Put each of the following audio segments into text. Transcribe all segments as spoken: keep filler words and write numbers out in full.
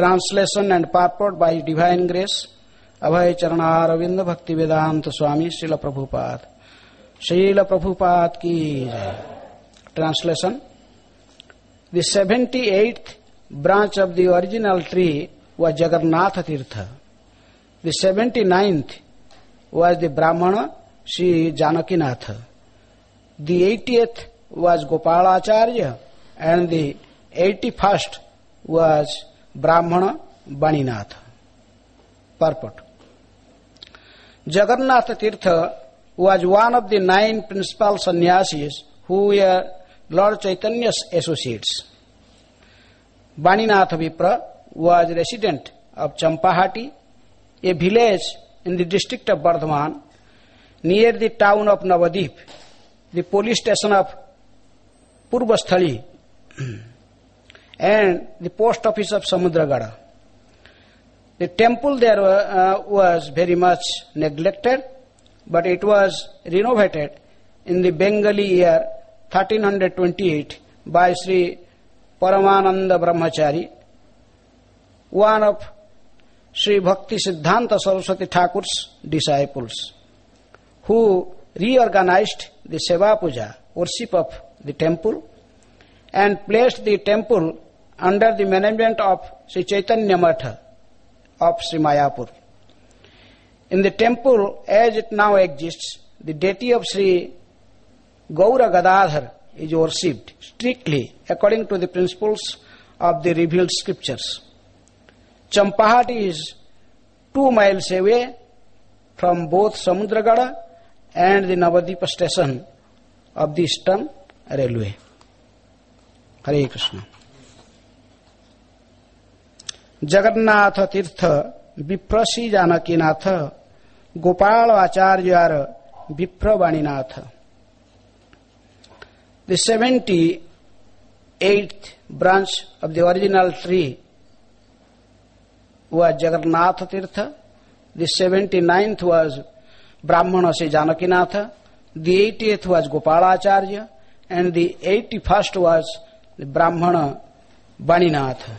Translation and purport by Divine Grace, Abhay Charana Bhakti Vedanta Swami Srila Prabhupada. Srila Prabhupada ki jai. Translation. The seventy-eighth branch of the original tree was Jagannatha Tirtha. The seventy-ninth was the Brahmana Sri Janakinatha. The eightieth was Gopalacharya and the eighty-first was Brahmana Baninatha. Purport. Jagannatha Tirtha was one of the nine principal sannyasis who were Lord Chaitanya's associates. Baninatha Vipra was resident of Champahati, a village in the district of Bardhaman, near the town of Navadip, the police station of Purvasthali, and the post office of Samudragada. The temple there uh, was very much neglected, but it was renovated in the Bengali year thirteen twenty-eight by Sri Paramananda Brahmachari, one of Sri Bhakti Siddhanta Saraswati Thakur's disciples, who reorganized the Seva Puja, worship of the temple, and placed the temple under the management of Sri Chaitanya Matha of Sri Mayapur. In the temple as it now exists, the deity of Sri Gaura Gadadhar is worshipped strictly according to the principles of the revealed scriptures. Champahati is two miles away from both Samudragada and the Navadipa station of the Eastern Railway. Hare Krishna. Jagannatha Tirtha Viprasi Janakinatha Gopala Acharya Vipra Baninatha. The seventy-eighth branch of the original tree was Jagannatha Tirtha. The seventy-ninth was Brahmana Sri Janakinatha. The eightieth was Gopalacharya. And the eighty-first was the Brahmana Baninatha.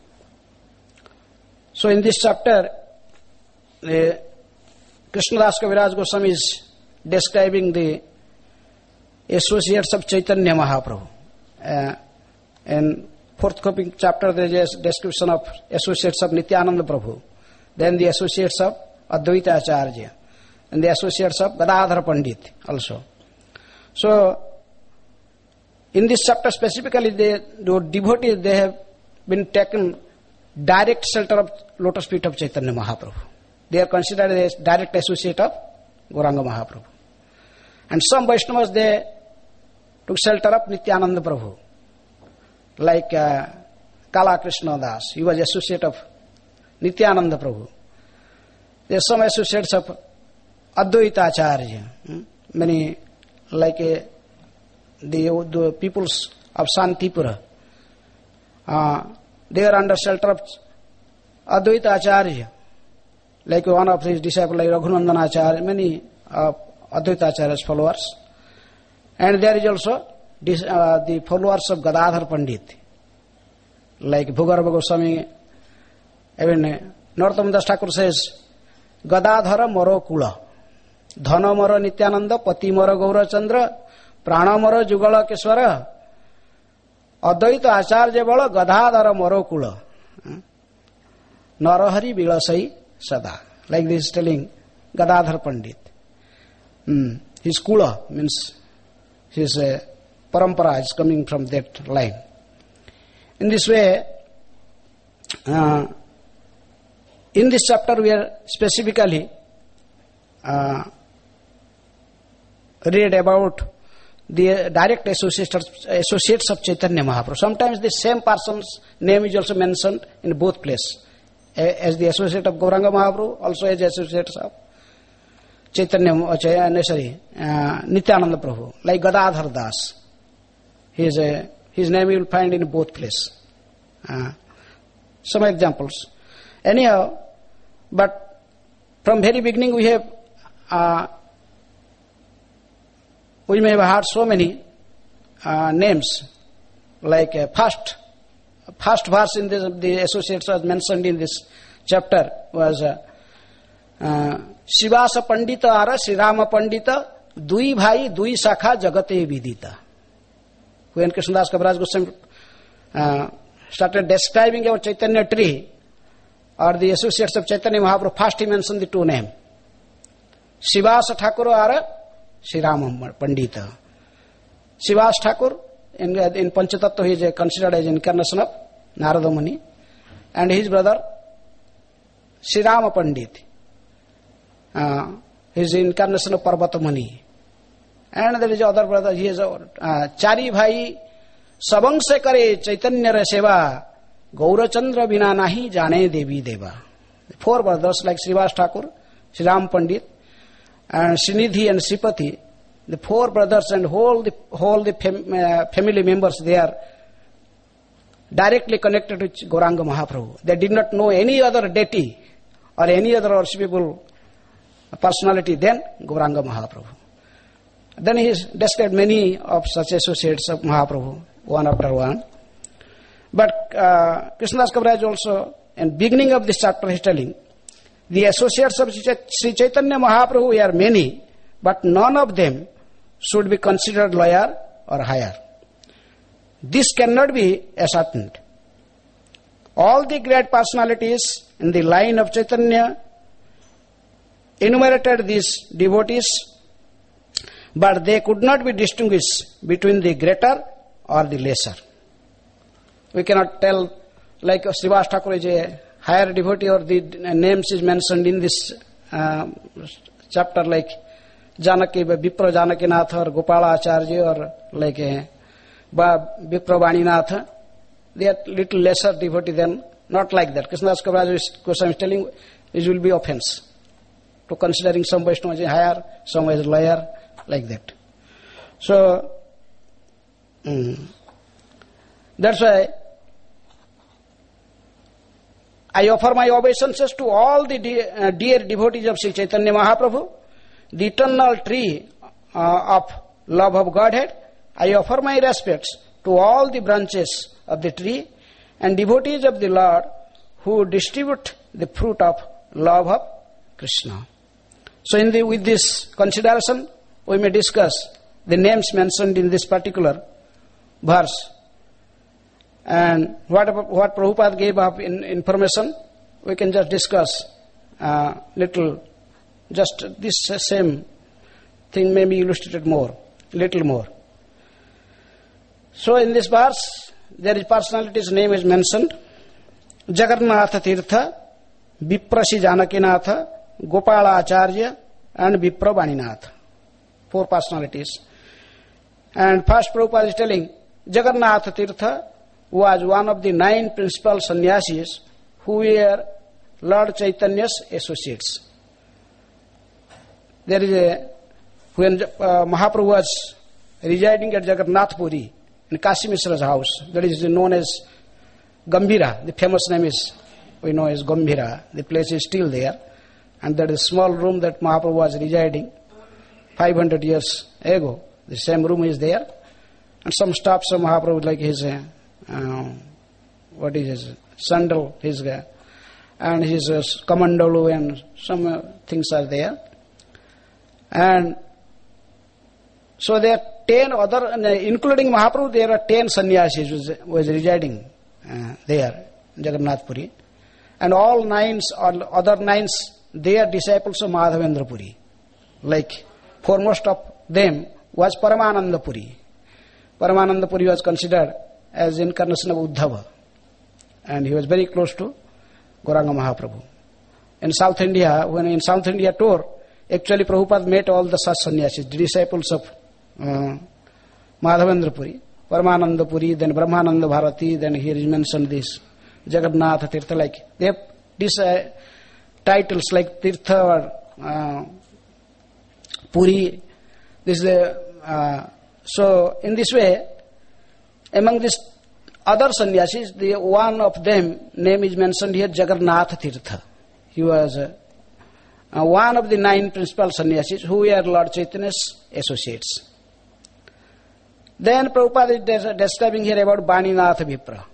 So in this chapter, uh, Krishnadas Kaviraj Goswami is describing the associates of Chaitanya Mahaprabhu. Uh, in forthcoming chapter there is a description of associates of Nityananda Prabhu, then the associates of Advaita Acharya, and the associates of Gadadhar Pandit also. So in this chapter specifically, they, the devotees, they have been taken direct shelter of lotus feet of Chaitanya Mahaprabhu. They are considered as direct associate of Gauranga Mahaprabhu. And some Vaishnavas, they took shelter of Nityananda Prabhu, like uh, Kala Krishna Das. He was associate of Nityananda Prabhu. There are some associates of Advaita Acharya. Hmm? Many, like uh, the, the peoples of Santipura. Uh, they are under shelter of Advaita Acharya. Like one of his disciples, like Raghunandan Acharya, many uh, Advaita Acharya's followers. And there is also this, uh, the followers of Gadadhar Pandit, like Bhugarbha Goswami. Even uh, Narottam Das Thakur says, Gadadhara Moro Kula, Dhana Moro Nityananda, Pati Moro Gaura Chandra, Prana Moro Jugala Keswara, Advaita Acharya Bala, Gadadhara Moro Kula, Narahari Vilasai Sada. Like this is telling Gadadhar Pandit. Hmm. His Kula means his uh, parampara is coming from that line. In this way, uh, in this chapter we are specifically uh, read about the direct associates, associates of Chaitanya Mahaprabhu. Sometimes the same person's name is also mentioned in both places, as the associate of Gauranga Mahaprabhu, also as associates of Chaitanya, uh, sorry, uh, Nityananda Prabhu, like Gadadhar Das. His, uh, his name you will find in both places. Uh, some examples. Anyhow, but from very beginning we have, uh, we may have heard so many uh, names, like uh, first first verse in this, the associates was mentioned in this chapter was uh, uh, Shivasa Pandita Ara Sri Rama Pandita Dui Bhai Dui Sakha Jagate Vidita. When Krishnadas Kaviraj Goswami uh, started describing our Chaitanya tree, or the associates of Chaitanya Mahaprabhu, first he mentioned the two names. Shivasa Thakur Ara Sri Rama Pandita. Shivas Thakur, in, in Panchatattva, he is considered as incarnation of Narada Muni, and his brother Sri Rama Pandit, uh, his incarnation of Parvata Muni. And there is other brother, he is uh, Chari Bhai Sabang se kare Chaitanya ra seva Gaurachandra bina nahi jane devi deva. Four brothers like Srivas Thakur, Sri Ram Pandit, and Srinidhi and Sripati. The four brothers and whole the whole the fam, uh, family members, they are directly connected with Gauranga Mahaprabhu. They did not know any other deity or any other worshipable personality than Gauranga Mahaprabhu. Then he has described many of such associates of Mahaprabhu, one after one. But uh, Krishnadas Kaviraj also, in beginning of this chapter, he is telling, the associates of Sri Chaitanya Mahaprabhu are many, but none of them should be considered lower or higher. This cannot be ascertained. All the great personalities in the line of Chaitanya enumerated these devotees, but they could not be distinguished between the greater or the lesser. We cannot tell, like Srivas Thakur is a higher devotee, or the names is mentioned in this uh, chapter, like Janaki, Vipra Janakinath, or Gopala Acharya, or like a Vipra Vaninath. They are little lesser devotee than, not like that. Krishnadas Kaviraj Goswami is telling, it will be offense to considering some Vaishnava as higher, some as lower, like that. So, mm, that's why I offer my obeisances to all the dear, uh, dear devotees of Sri Chaitanya Mahaprabhu, the eternal tree uh, of love of Godhead. I offer my respects to all the branches of the tree and devotees of the Lord who distribute the fruit of love of Krishna. So in the, with this consideration, we may discuss the names mentioned in this particular verse. And what, what Prabhupada gave up in information, we can just discuss uh, little. Just this same thing may be illustrated more, little more. So in this verse, there is personality's name is mentioned. Jagannatha Tirtha, Viprasi Janakinatha, Gopala Acharya, and Vipra Vaninath. Four personalities. And first Prabhupada is telling, Jagannatha Tirtha was one of the nine principal sannyasis who were Lord Chaitanya's associates. There is a, when uh, Mahaprabhu was residing at Jagannath Puri, in Kashi Mishra's house, that is known as Gambhira, the famous name is, we know as Gambhira, the place is still there, and that is a small room that Mahaprabhu was residing five hundred years ago. The same room is there, and some stops of Mahaprabhu, like his, uh, uh, what is his, sandal, his, uh, and his uh, kamandalu, and some uh, things are there. And so there are ten other, including Mahaprabhu, there are ten sannyasis was, was residing uh, there in Jagannath Puri. And all nines, or other nines, they are disciples of Madhavendra Puri. Like foremost of them was Paramananda Puri. Paramananda Puri was considered as incarnation of Uddhava. And he was very close to Gauranga Mahaprabhu. In South India, when in South India tour, actually Prabhupada met all the such sannyasis, disciples of uh, Madhavendra Puri, Paramananda Puri, then Brahmananda Bharati, then here is mentioned this Jagannath Tirtha, like they have these uh, titles like Tirtha or uh, Puri. This is a, uh, so in this way, among these other sannyasis, the one of them name is mentioned here, Jagannath Tirtha. He was uh, uh, one of the nine principal sannyasis who were Lord Chaitanya's associates. Then Prabhupada is describing here about Vaninath Vipra.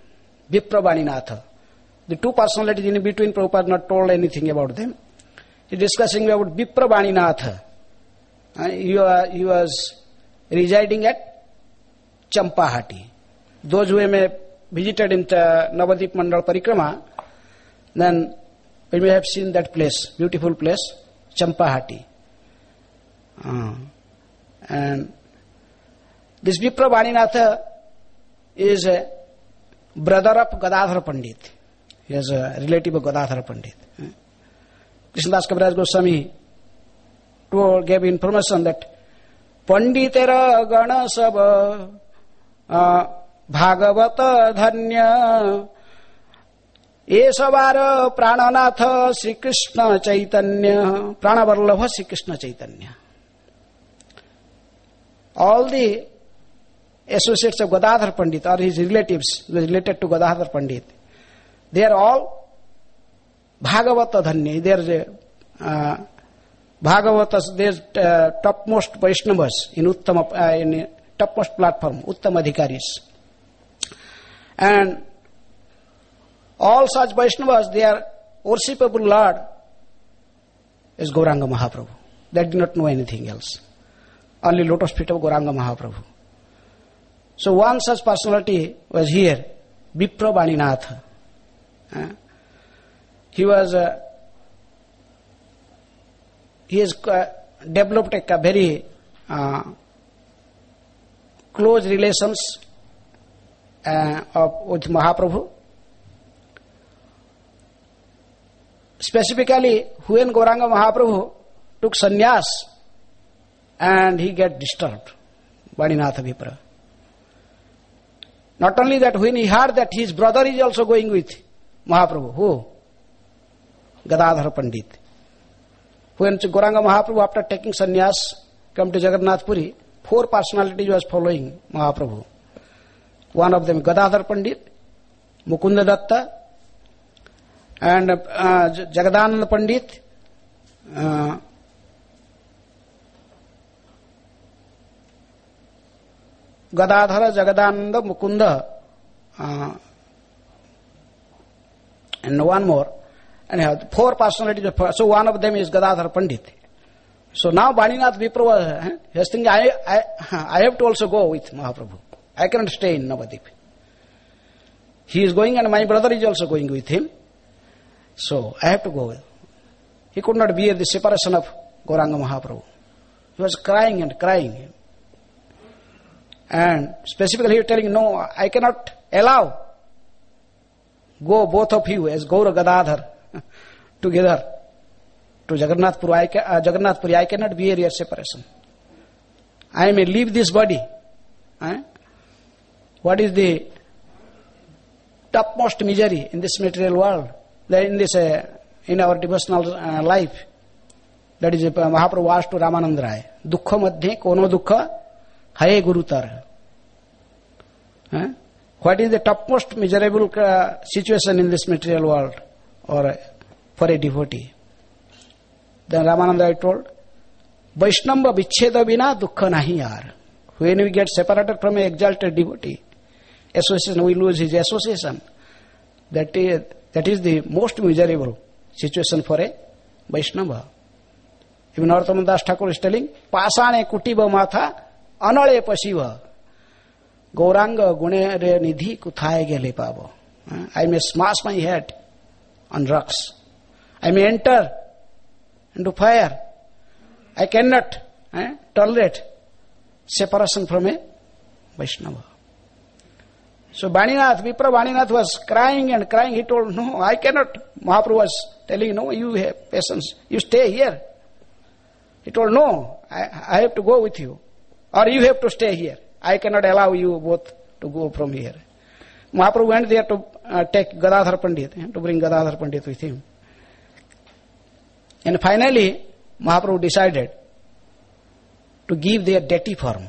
Vipra Vaninatha. The two personalities in between, Prabhupada not told anything about them. He is discussing about Vipra Vaninatha. Uh, he, uh, he was residing at Champahati. Those who may visited in uh, Navadip Mandal Parikrama, then we may have seen that place, beautiful place, Champahati. Uh, and this Vipra Vaninatha is a brother of Gadadhara Pandit. He is a relative of Gadadhara Pandit. Uh, Krishnadas Kaviraj Goswami told, gave information that Panditera Gana Sabha uh, Bhagavata Dhanya Esavara Prananatha Sri Krishna Chaitanya Pranavarlabha Sri Krishna Chaitanya. All the associates of Gadadhar Pandit or his relatives related to Gadadhar Pandit, they are all Bhagavata Dhanya. They are uh, Bhagavatas, they are uh, topmost Vaishnavas in Uttama, uh, in topmost platform, Uttama Adhikaris. And all such Vaishnavas, they are worshipable Lord is Gauranga Mahaprabhu. They do not know anything else. Only lotus feet of Gauranga Mahaprabhu. So one such personality was here, Vipra Vaninatha. Uh, he was, uh, he has uh, developed a very uh, close relations uh, of, with Mahaprabhu. Specifically, when Gauranga Mahaprabhu took sannyas and he get disturbed, Vaninatha Vipra. Not only that, when he heard that his brother is also going with Mahaprabhu, who? Gadadhara Pandit. When Gauranga Mahaprabhu, after taking sannyas, come to Jagannath Puri, four personalities was following Mahaprabhu. One of them Gadadhara Pandit, Mukunda Datta, and uh, Jagadananda Pandit, uh, Gadadhara, Jagadananda, Mukunda, uh, and one more. And have four personalities. So one of them is Gadadhara Pandit. So now Vaninath Vipra was uh, thinking, I, I, I have to also go with Mahaprabhu. I cannot stay in Navadip. He is going and my brother is also going with him. So I have to go. He could not bear the separation of Gauranga Mahaprabhu. He was crying and crying. And specifically he was telling, no, I cannot allow. Go both of you as Gaura Gadadhar together to Jagannath Puri. I, ca- uh, Jagannath Puri. I cannot bear your separation. I may leave this body. Eh? What is the topmost misery in this material world? In this, uh, in our devotional uh, life, that is uh, Mahaprabhu asked to Ramananda Rai, Dukkha madhye kono dukkha haye gurutar. Huh? What is the topmost miserable uh, situation in this material world or uh, for a devotee? Then Ramananda Rai told, Vaishnava vichcheda vina dukkha nahi yaar. When we get separated from an exalted devotee, association, we lose his association. That is, that is the most miserable situation for a Vaishnava. Even Narottam Das Thakur is telling, Pasane kutiba matha anale pasiva Gauranga gune re nidhi kuthaye gele pavo. I may smash my head on rocks. I may enter into fire. I cannot eh, tolerate separation from a Vaishnava. So Vaninath, Vipra Vaninath was crying and crying. He told, no, I cannot. Mahaprabhu was telling, no, you have patience. You stay here. He told, no, I, I have to go with you. Or you have to stay here. I cannot allow you both to go from here. Mahaprabhu went there to uh, take Gadadhar Pandit, eh, to bring Gadadhar Pandit with him. And finally, Mahaprabhu decided to give their deity form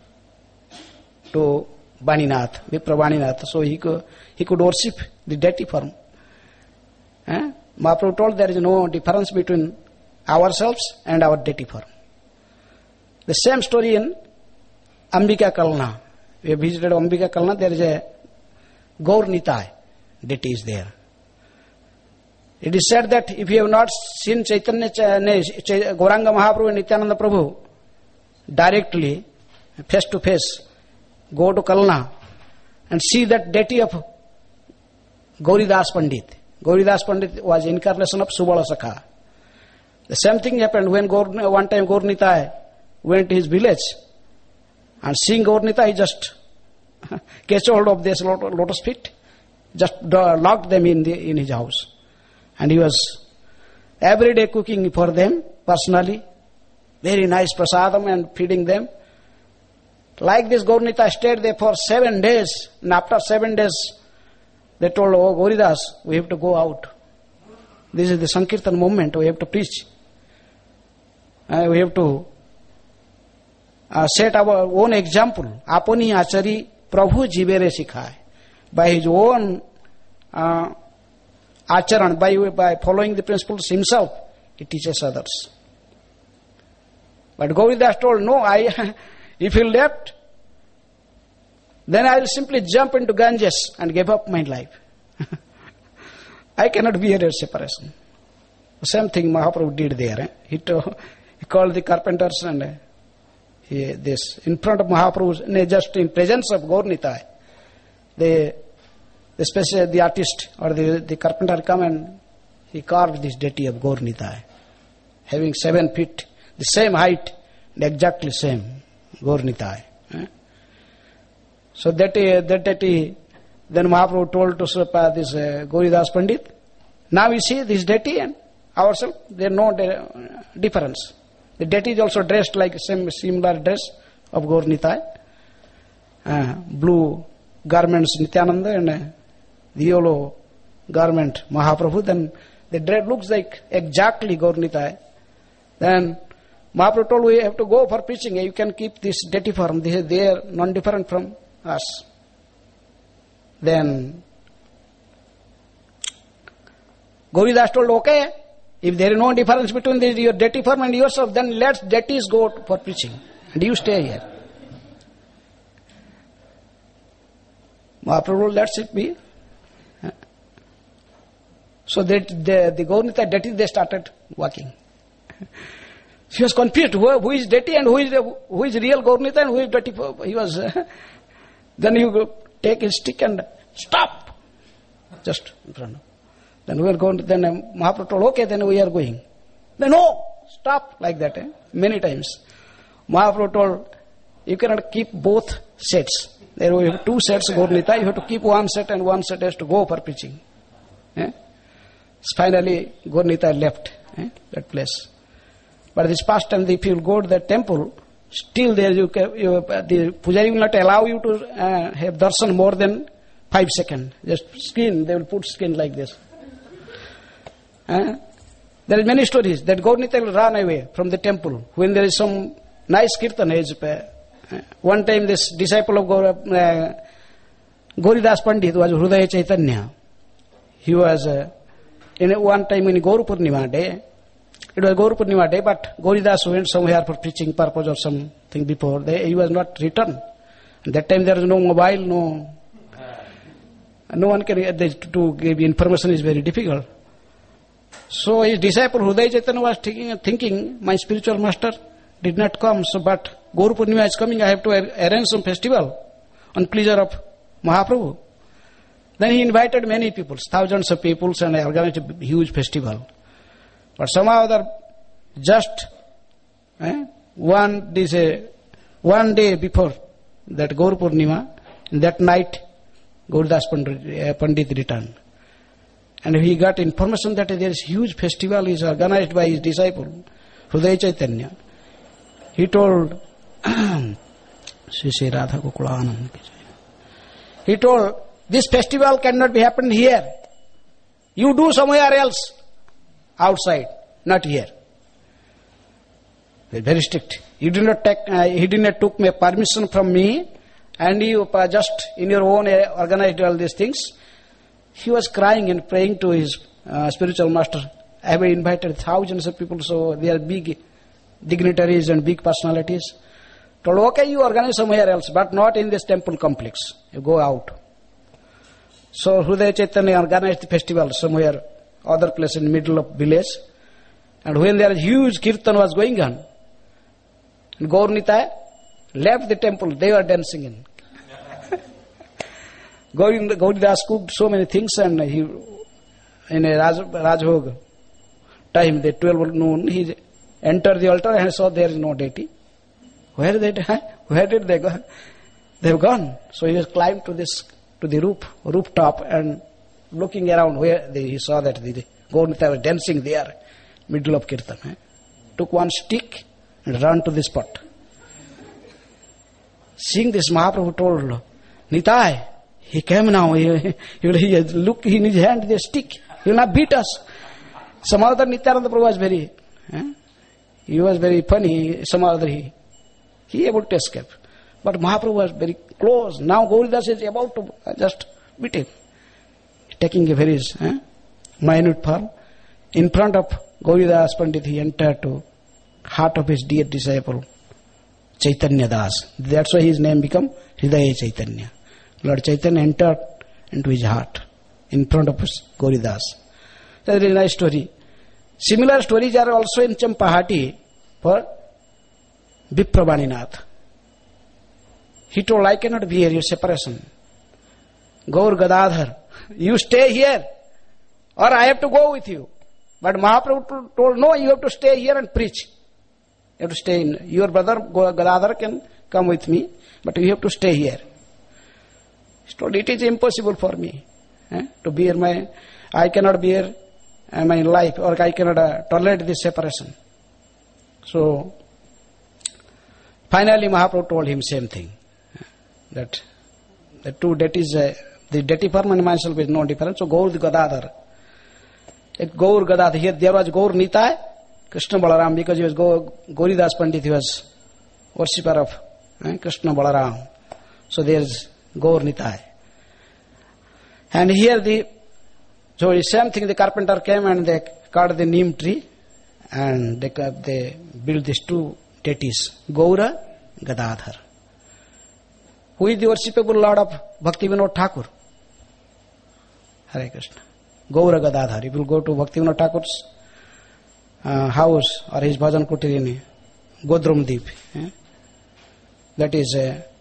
to Vaninath, Vipra Vaninath, so he could, he could worship the deity form. Eh? Mahaprabhu told there is no difference between ourselves and our deity form. The same story in Ambika Kalna. We visited Ambika Kalna, there is a Gaur Nitai. deity is there. It is said that if you have not seen Chaitanya, Gauranga Mahaprabhu and Nityananda Prabhu directly, face to face, go to Kalna and see that deity of Gauridas Pandit. Gauridas Pandit was incarnation of Subala Sakha. The same thing happened when Gaur, one time Gaur Nitai went to his village, and seeing Gaur Nitai, he just catch hold of this lotus feet, just locked them in, the, in his house. And he was every day cooking for them personally, very nice prasadam and feeding them. Like this, Gaur Nitai stayed there for seven days, and after seven days, they told, oh Gauridas, we have to go out. This is the Sankirtan movement, we have to preach. Uh, we have to uh, set our own example. Apani achari Prabhu jivere sikhai. By his own uh, acharan, by, by following the principles himself, he teaches others. But Gauridas told, no, I, if he left, then I will simply jump into Ganges and give up my life. I cannot bear a separation. The same thing Mahaprabhu did there. Eh? He, told, he called the carpenters and uh, he, this in front of Mahaprabhu, just in presence of Gaur Nitai, the the special the artist or the, the carpenter come and he carved this deity of Gaur Nitai, having seven feet, the same height, and exactly same Gaur Nitai. Eh? So that uh, that deity, then Mahaprabhu told to uh, this uh, Gauridas Pandit, now you see this deity and ourselves, there is no de- difference. The deity is also dressed like same similar dress of Gaur Nitai, uh, blue garments Nityananda and uh, the yellow garment Mahaprabhu. Then the dress looks like exactly Gaur Nitai. Then Mahaprabhu told, we have to go for preaching. You can keep this deity form. They, they are non-different from us. Then Gauridas told, okay, if there is no difference between the, your deity form and yourself, then let deities go for preaching and you stay here. Mahaprabhu, let's it be. So that the, the Gaur Nitai deity, they started walking. He was confused, who, who is deity and who is who is real Gaur Nitai and who is deity. He was. Uh, then you go take his stick and stop, just in front of. Then we are going. To, then Mahaprabhu told, okay, then we are going. Then no, stop, like that. Eh? Many times, Mahaprabhu told, you cannot keep both sets. There we have two sets Gaur Nitai. You have to keep one set and one set has to go for preaching. Eh? Finally, Gaur Nitai left eh, that place. But this past time, if you go to the temple, still there you, you the Pujari will not allow you to uh, have darshan more than five seconds. Just skin, they will put skin like this. Uh, there are many stories that Gaur Nitai will run away from the temple when there is some nice kirtan. Uh, one time this disciple of Gaur, uh, Gauridas Pandit was Hrudaya Chaitanya. He was uh, in one time in Gaur Purnima day. It was Gaur Purnima day, but Gauridas went somewhere for preaching purpose or something before. They, he was not returned. And that time there was no mobile, no no one can to give information is very difficult. So his disciple Hrudaya Chaitanya was thinking, thinking, my spiritual master did not come, so but Gaur Purnima is coming, I have to arrange some festival on pleasure of Mahaprabhu. Then he invited many people, thousands of people, and organized a huge festival. But somehow other, just eh, one, this, uh, one day before that Gaur Purnima, that night, Gauridas Pandit, uh, Pandit returned. And he got information that there is huge festival is organized by his disciple, Hrudaya Chaitanya. He told, Sri Sri Radha Gokulanand. He told, this festival cannot be happened here. You do somewhere else, outside, not here. They're very strict. You did not take, uh, he did not took my permission from me, and you uh, just in your own uh, organized all these things. He was crying and praying to his uh, spiritual master. I have invited thousands of people, so they are big dignitaries and big personalities. Told, okay, you organize somewhere else, but not in this temple complex. You go out. So Hrudaya Chaitanya organized the festival somewhere, other place in the middle of village. And when there was huge kirtan was going on, and Gaur Nitai left the temple, they were dancing in. Gauridas cooked so many things, and he, in a Raj, Rajbhog time, the twelve noon, he entered the altar and saw there is no deity. Where did they, where did they go? They have gone. So he just climbed to this, to the roof, rooftop, and looking around where they, he saw that the, the Gaurnita was dancing there, middle of kirtan. Eh? Took one stick and ran to the spot. Seeing this, Mahaprabhu told Nitai, he came now, he, he, he look in his hand, the stick, he will not beat us. Some other Nityananda Prabhu was very, eh? he was very funny, some other he, he able to escape. But Mahaprabhu was very close. Now Gauridas is about to just beat him. Taking a very eh, minute form. In front of Gauridas Pandit, he entered to heart of his dear disciple, Chaitanya Das. That's why his name became Hridaya Chaitanya. Lord Chaitanya entered into his heart in front of his Gauridas. That's a very nice story. Similar stories are also in Champahati for Vipravaninath. He told, I cannot bear your separation. Gaur Gadadhar, you stay here or I have to go with you. But Mahaprabhu told, no, you have to stay here and preach. You have to stay in. Your brother Gadadhar can come with me, but you have to stay here. He told, it is impossible for me eh, to bear my, I cannot bear uh, my life, or I cannot uh, tolerate this separation. So, finally Mahaprabhu told him same thing. That the two deities, uh, the deity form and myself is no different. So Gaur Gadadhar. Gaur Gadadhar. Here there was Gaur Nitai, Krishna Balaram, because he was Gaur, Gauridas Pandit, he was worshipper of eh, Krishna Balaram. So there is Gaur Nitai. And here the, so the same thing, the carpenter came and they cut the neem tree and they, they built these two deities, Gaura, Gadadhar. Who is the worshipable Lord of Bhakti Vinod Thakur? Hare Krishna. Gaura Gadadhar. If you go to Bhakti Vinod Thakur's uh, house or his bhajan kutir in Godrum Deep, eh? that is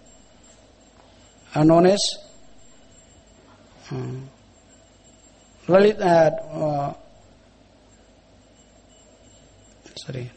uh, known as uh, Lalit, uh, uh, sorry.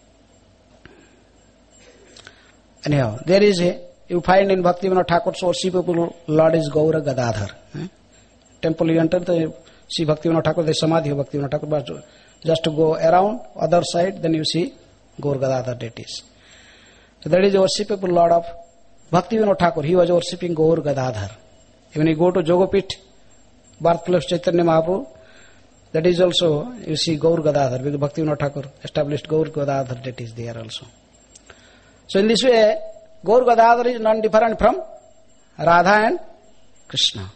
Anyhow, there is a, you find in Bhakti Vinod Thakur's worshipable Lord is Gaura Gadadhar. Eh? Temple you enter, the, see Bhakti Vinod Thakur, the Samadhi of Bhakti Vinod Thakur, but just to go around other side, then you see Gaur Gadadhar deities. So that is the worshipable Lord of Bhakti Vinod Thakur. He was worshipping Gaur Gadadhar. When you go to Jogapit, birthplace Chaitanya Mahaprabhu, that is also, you see Gaur Gadadhar, because Bhakti Vinod Thakur established Gaur Gadadhar deities there also. So in this way, Gaur Gadadhar is non-different from Radha and Krishna.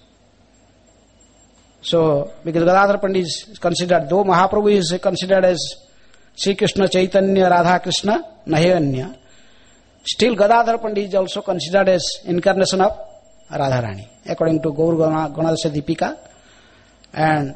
So, because Gadadhar Pandit is considered, though Mahaprabhu is considered as Sri Krishna Chaitanya Radha Krishna Nahivanya, still Gadadhar Pandit is also considered as incarnation of Radharani, according to Gaur Ganadasa Deepika. And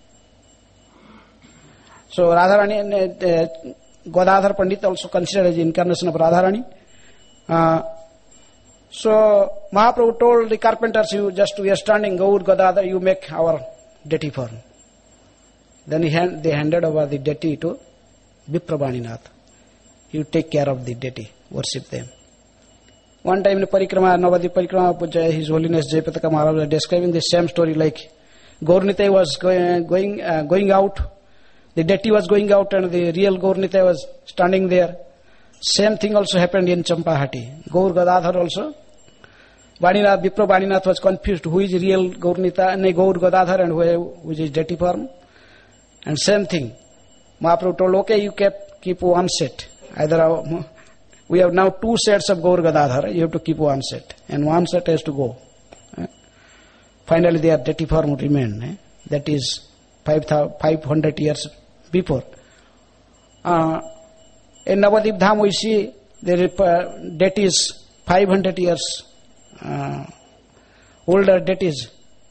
so Radharani, uh, Gadadhar Pandit also considered as incarnation of Radharani. Uh, so Mahaprabhu told the carpenters, you just we are standing, Gaur Gadadhar, you make our deity form. Then he hand, they handed over the deity to Vipravaninath. You take care of the deity, worship them. One time in the Parikrama, Navadip Parikrama, His Holiness Jayapataka Maharaj was describing the same story, like Gaurnita was going going, uh, going out, the deity was going out and the real Gaurnita was standing there. Same thing also happened in Champahati. Gaur Gadadhar also. Vaninath, Vipra Vaninath was confused who is real Gaurnita and Gaur Gadadhar and who, which is deity form. And same thing. Mahaprabhu told, okay, you kept, keep one set. Either our, we have now two sets of Gaur Gadadhar, you have to keep one set. And one set has to go. Eh? Finally their deity form remained. Eh? That is five hundred years before. Uh, In Navadip Dham we see the deity is five hundred years uh, older deities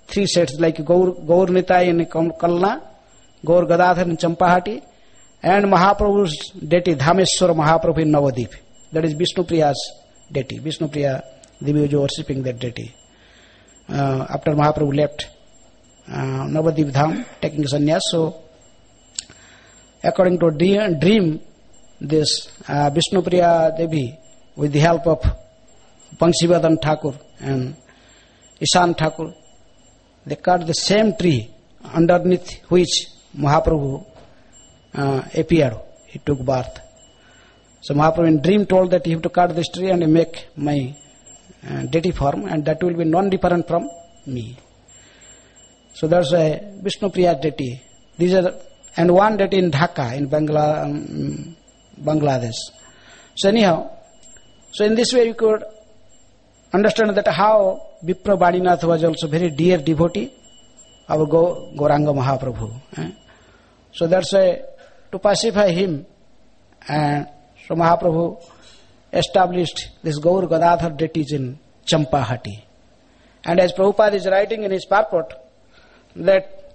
three sets like Gaur, Gaur Nitai in Kalna, Gaur Gadadhar in Champahati, and Mahaprabhu's deity Dhameswara Mahaprabhu in Navadip. That is Vishnupriya's deity. Vishnupriya Devi was worshipping that deity. Uh, after Mahaprabhu left uh, Navadip Dham, taking sannyas, so according to a dream, this uh, Vishnupriya Devi, with the help of Pangshivadan Thakur and Ishan Thakur, they cut the same tree underneath which Mahaprabhu uh, appeared. He took birth. So Mahaprabhu in dream told that you have to cut this tree and make my uh, deity form, and that will be non-different from me. So there's a Vishnupriya deity. These are, and one deity in Dhaka, in Bangla, um, Bangladesh. So anyhow, so in this way you could understand that how Vipra Badinath was also very dear devotee of Go, Gauranga Mahaprabhu. Eh? So that's why to pacify him, and so Mahaprabhu established this Gaur Gadadhar deities in Champahati. And as Prabhupada is writing in his purport, that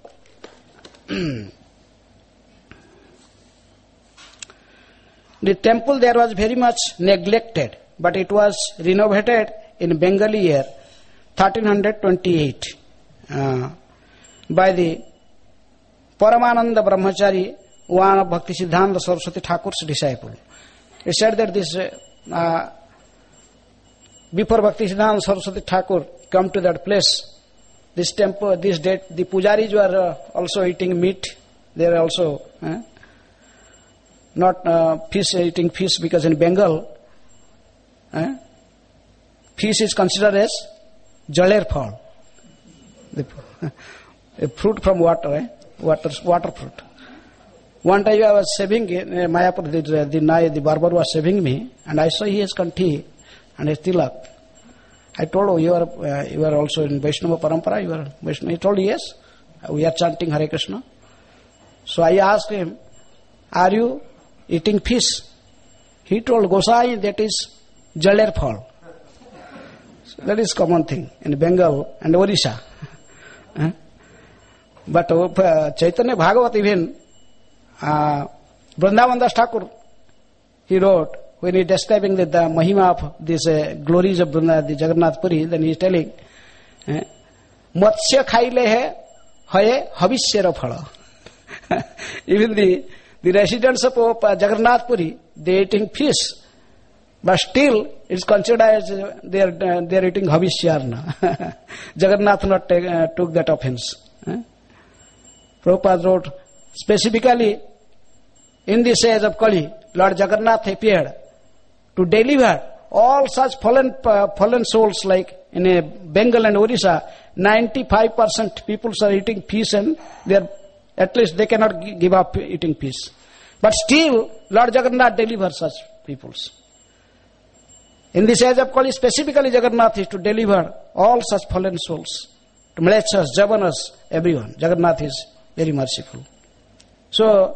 the temple there was very much neglected, but it was renovated in Bengali year thirteen twenty-eight uh, by the Paramananda Brahmachari, one of Bhakti Siddhanta Saraswati Thakur's disciple. He said that this uh, before Bhakti Siddhanta Saraswati Thakur come to that place, this temple, this date, the pujaris were uh, also eating meat. They were also uh, not uh, fish, eating fish, because in Bengal, uh, fish is considered as jaler phal, a fruit from water, eh? water, water fruit. One time I was shaving, uh, Mayapur, the, the, the barber was shaving me, and I saw he has kanthi and his tilak. I told him, you are, uh, you are also in Vaishnava Parampara, you are Vaishnava. He told, yes, we are chanting Hare Krishna. So I asked him, are you eating fish? He told, Gosai, that is jaler phal. So that is common thing in Bengal and Odisha. uh, but uh, Chaitanya Bhagavat even, uh, Vrindavan Das Thakur, he wrote, when he describing the, the Mahima of these uh, glories of Vrindavan, the Jagannath Puri, then he is telling, Matsya khaile hai, haye havishyara phala. Even the, the residents of uh, Jagannath Puri, they are eating fish, but still it's considered as uh, they are uh, they are eating havishyarna. Jagannath not take, uh, took that offense. Eh? Prabhupada wrote, specifically in this age of Kali, Lord Jagannath appeared to deliver all such fallen uh, fallen souls, like in a Bengal and Odisha, ninety-five percent people are eating fish, and they are, at least they cannot g- give up eating fish. But still, Lord Jagannath delivers such peoples. In this age of Kali, specifically Jagannath is to deliver all such fallen souls, to Mlechas, Javanas, everyone. Jagannath is very merciful. So,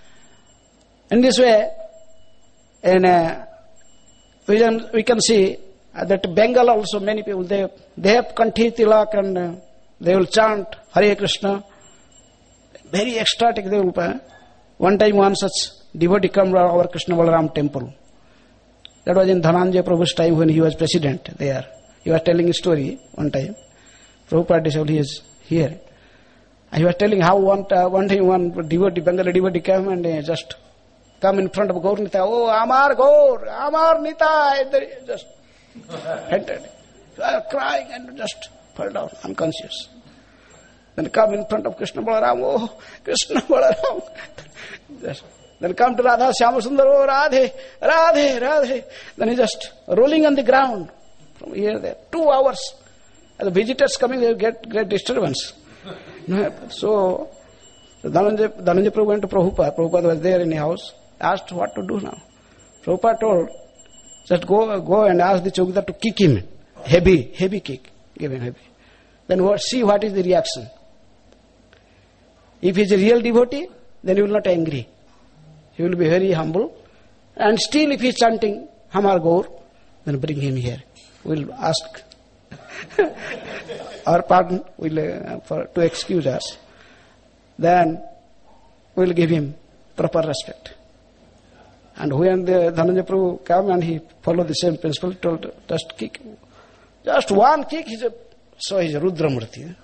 in this way, and uh, we can we can see uh, that Bengal also, many people, they they have kanthi tilak, and uh, they will chant Hare Krishna, very ecstatic they will. Uh, one time one such devotee come to our Krishna Balaram temple. That was in Dhananjaya Prabhu's time when he was president there. He was telling a story one time. Prabhupada said he is here. And he was telling how one, uh, one time one devotee, Bengali devotee came and uh, just come in front of Gaur Nitai. Oh, Amar Gaur, Amar Nitai. Just entered. Crying and just fell down, unconscious. Then come in front of Krishna Balaram. Oh, Krishna Balaram. Just, then come to Radha Syamasundar. Oh, Radhe, Radhe, Radhe. Then he just rolling on the ground from here there. Two hours. And the visitors coming, they get great disturbance. So, Dhananjaya, Dhananjaya Prabhu went to Prabhupada. Prabhupada was there in the house. Asked what to do now. Prabhupada told, just go go and ask the Chaukidar to kick him. Heavy, heavy kick. Give him heavy. Then what, see what is the reaction. If he is a real devotee, then he will not angry. He will be very humble. And still if he is chanting Hamar Gaur, then bring him here. We will ask. our pardon, will uh, for to excuse us, then we will give him proper respect. And when the Dhananjaya Prabhu came and he followed the same principle, he told, just kick, just one kick, he's a, so he's a Rudramurti.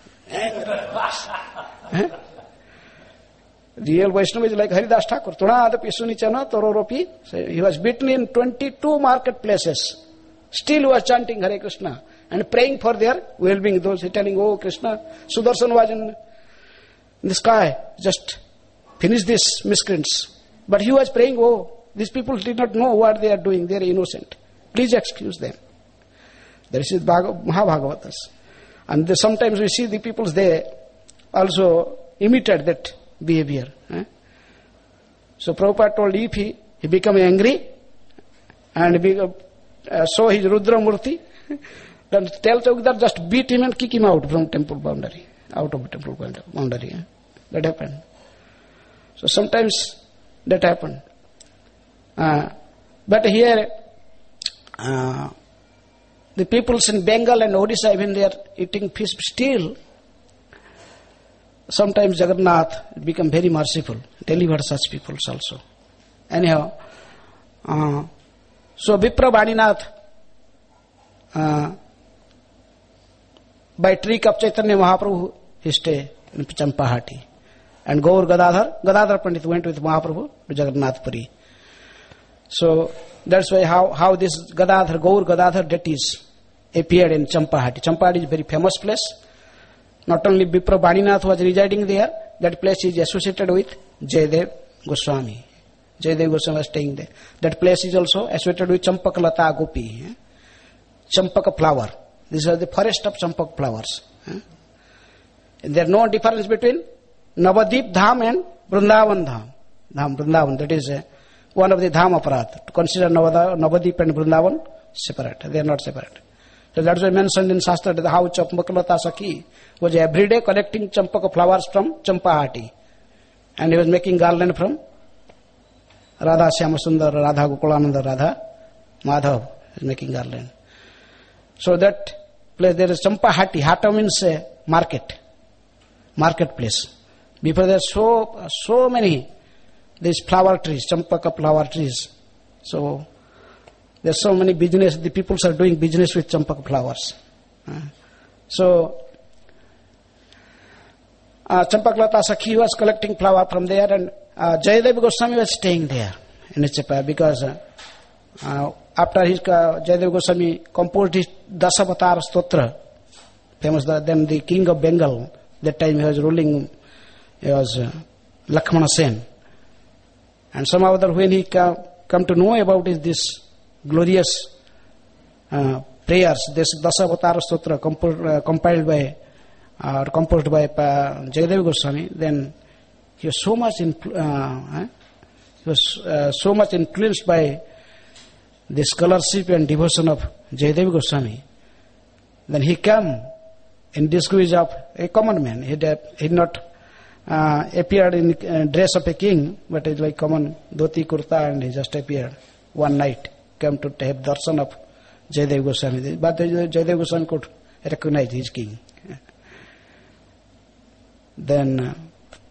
Eh? Real Vaishnava is like Haridas Thakur. Tunadapi Sunichana Tororopi. He was beaten in twenty-two marketplaces. Still he was chanting Hare Krishna and praying for their well-being. Those telling, oh Krishna, Sudarshan was in, in the sky. Just finish this miscreants. But he was praying, oh, these people did not know what they are doing. They are innocent. Please excuse them. There is Mahabhagavatas. And they, sometimes we see the peoples, they also imitate that behavior. Eh? So Prabhupada told, if he, he become angry and be, uh, show his Rudra Murti, then tell Chaudhar, just beat him and kick him out from temple boundary, out of temple boundary. Eh? That happened. So sometimes that happened. Uh, but here, uh, the peoples in Bengal and Odisha, even they are eating fish still. Sometimes Jagannath become very merciful, deliver such people also. Anyhow, uh, so Vipra Vaninath, uh, by trick of Chaitanya Mahaprabhu, he stayed in Champahati. And Gaur Gadadhar, Gadadhar Pandit went with Mahaprabhu to Jagannath Puri. So that's why how, how this Gadadhar, Gaur Gadadhar deities appeared in Champahati. Champahati is a very famous place. Not only Vipra Vaninath was residing there, that place is associated with Jayadev Goswami. Jayadev Goswami was staying there. That place is also associated with Champakalata Gopi. Eh? Champaka flower. These are the forest of Champak flowers. Eh? There is no difference between Navadip Dham and Vrindavan Dham. Dham, Vrindavan, that is uh, one of the Dham aparat. To consider Navadip and Vrindavan separate. They are not separate. So that's why mentioned in Shastra that how Champakalata Sakhi was every day collecting Champaka flowers from Champahati. And he was making garland from Radha Syamasundar, Radha Gokulananda, Radha Madhav is making garland. So that place there is Champahati. Hata means uh, market. Marketplace. Before there are so, so many these flower trees, Champaka flower trees. So there are so many business, the people are doing business with Champaka flowers. Uh, so uh, Champakalata Sakhi was collecting flower from there, and uh, Jayadev Goswami was staying there in Chapa because uh, uh, after his uh, Jayadev Goswami composed his Dasavatar Stotra, famous, uh, then the king of Bengal, that time he was ruling, he was uh, Lakshmana Sen. And somehow other when he come, come to know about this, this glorious uh, prayers, this Dasavatar Stotra composed, uh, compiled by or uh, composed by uh, Jayadev Goswami, then he was so much influ- uh, eh? he was uh, so much influenced by the scholarship and devotion of Jayadev Goswami. Then he came in disguise of a common man. He did, he not uh, appeared in uh, dress of a king, but it's like common dhoti kurta, and he just appeared one night, came to have darshan of Jayadev Goswami. But Jayadev Goswami could recognize his king. Then uh,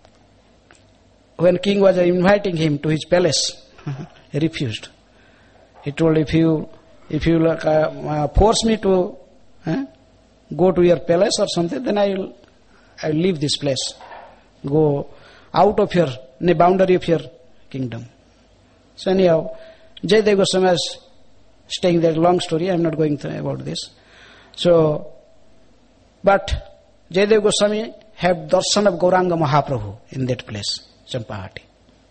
when king was inviting him to his palace, he refused. He told, if you if you uh, uh, force me to uh, go to your palace or something, then I will I will leave this place, go out of your the boundary of your kingdom. So anyhow, Jayadev Goswami was staying there. Long story, I am not going to about this. So, but Jayadev Goswami had darshan of Gauranga Mahaprabhu in that place, Champahati.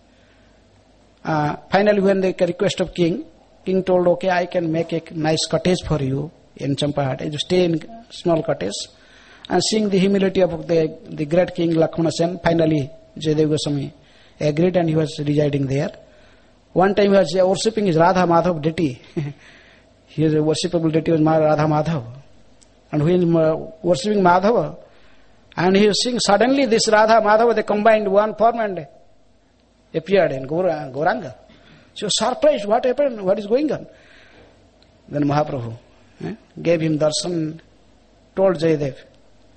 Uh, finally, when the request of king, king told, okay, I can make a nice cottage for you in Champahati. You stay in small cottage. And seeing the humility of the, the great king Lakshmana Sen, finally Jayadev Goswami agreed, and he was residing there. One time he was worshipping his Radha Madhav deity. His worshipable deity was Radha Madhav. And when worshipping Madhava, and he was seeing suddenly this Radha Madhava, they combined one form and appeared in Gauranga. She was surprised, what happened, what is going on? Then Mahaprabhu eh, gave him darshan, told Jayadev,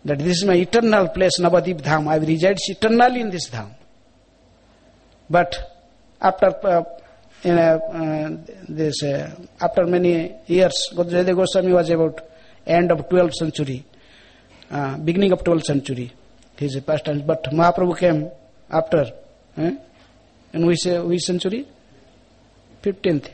that this is my eternal place, Navadip Dham. I reside eternally in this Dham. But after uh, in a, uh, this uh, after many years, Jayadeva Goswami was about end of twelfth century, uh, beginning of twelfth century. He is a past tense. But Mahaprabhu came after, eh? in which, uh, which century? fifteenth.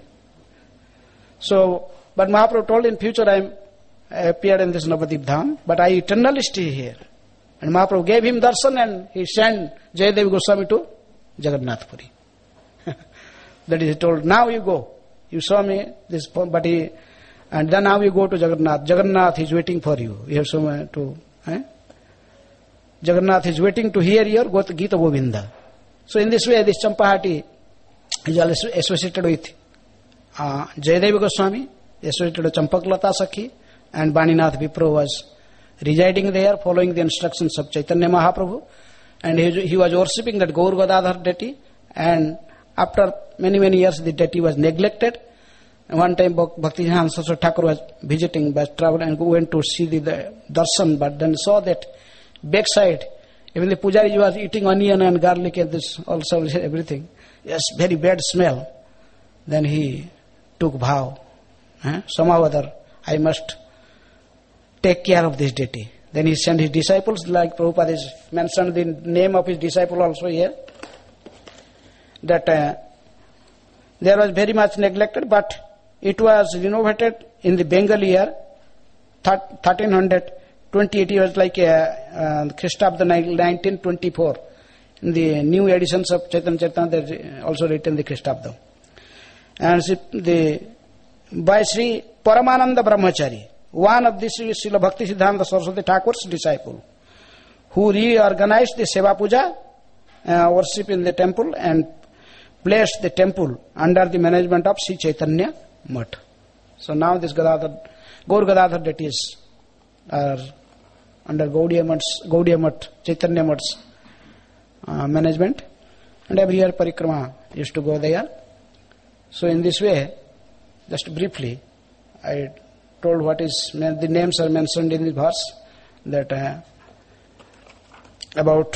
So, but Mahaprabhu told in future I am I appeared in this Navadip Dham, but I eternally stay here. And Mahaprabhu gave him darshan and he sent Jayadeva Goswami to Jagannath Puri. That is, he told, now you go. You saw me, this, but he, and then now you go to Jagannath. Jagannath is waiting for you. You have somewhere to, eh? Jagannath is waiting to hear your Gita Govinda. So in this way, this Champahati is also associated with uh, Jayadeva Goswami, associated with Champaklata Sakhi, and Baninath Vipro was residing there, following the instructions of Chaitanya Mahaprabhu, and he, he was worshipping that Gaur Gadadhar deity, and after many, many years the deity was neglected. And one time Bhakti-Siddhanta Saraswati Thakur was visiting by travel and went to see the, the darshan, but then saw that backside, even the Pujari was eating onion and garlic and this also everything. Yes, very bad smell. Then he took vow, eh? somehow or other, I must take care of this deity. Then he sent his disciples, like Prabhupada has mentioned the name of his disciple also here, that uh, there was very much neglected, but it was renovated in the Bengali year, thirteen twenty-eight. It was like uh, uh, Christoph nineteen twenty-four. In the new editions of Chaitanya Chaitanya, they also written the Christoph. And the, by Sri Paramananda Brahmachari, one of the Srila Bhakti Siddhanta Saraswati Thakur's disciple, who reorganized the Seva Puja, uh, worship in the temple, and placed the temple under the management of Sri Chaitanya Math. So now this Gadadhar, Gaur Gadadhar deities are under Gaudiya Math's, Gaudiya Math, Chaitanya Math's uh, management, and every year Parikrama used to go there. So in this way, just briefly, I told what is, the names are mentioned in the verse, that uh, about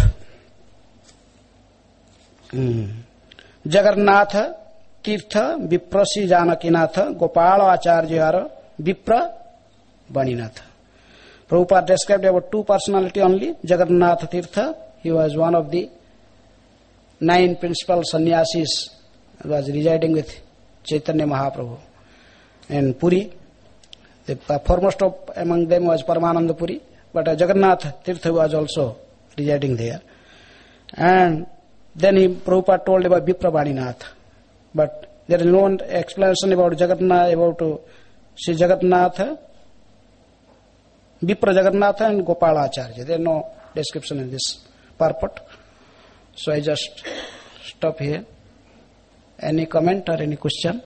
um, Jagannatha, Tirtha, Viprasi Janakinatha, Gopala Acharyara, Vipra, Baninatha. Prabhupada described about two personality only, Jagannatha Tirtha. He was one of the nine principal sannyasis who was residing with Chaitanya Mahaprabhu in Puri. The foremost of among them was Paramananda Puri, but uh, Jagannath Tirtha was also residing there. And then he, Prabhupada told about Viprabaninath. But there is no explanation about Jagannath, about uh, Sri Jagannatha, Vipra Jagannatha and Gopala Acharya. There is no description in this purport. So I just stop here. Any comment or any question?